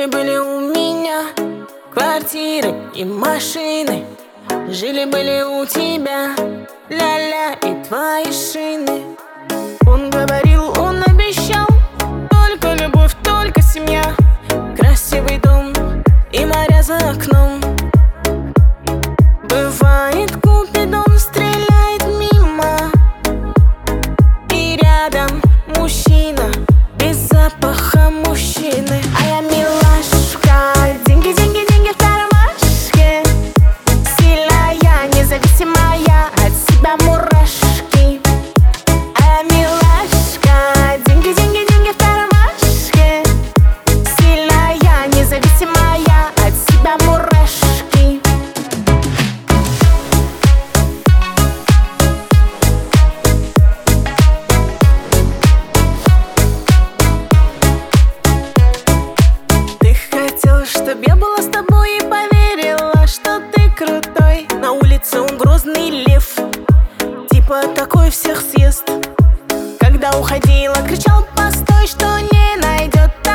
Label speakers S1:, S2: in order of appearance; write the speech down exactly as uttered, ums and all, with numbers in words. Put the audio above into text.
S1: Жили-были у меня квартиры и машины, жили-были у тебя ля-ля и твои шины. Он говорил, он обещал, только любовь, только семья, красивый дом и моря за окном. Бывает, Купидон стреляет мимо, и рядом мужчина без запаха мужчины. А я милашка, деньги, деньги, деньги в кармашке, сильная, независимая, от себя мурашки. А я милашка, деньги, деньги, деньги в кармашке, сильная, независимая, от себя мурашки. Ты хотел, чтоб я была с тобой и поверила, что ты крутой. На улице он грозный лев, типа такой всех съест. Когда уходила, кричал постой, что не найдет.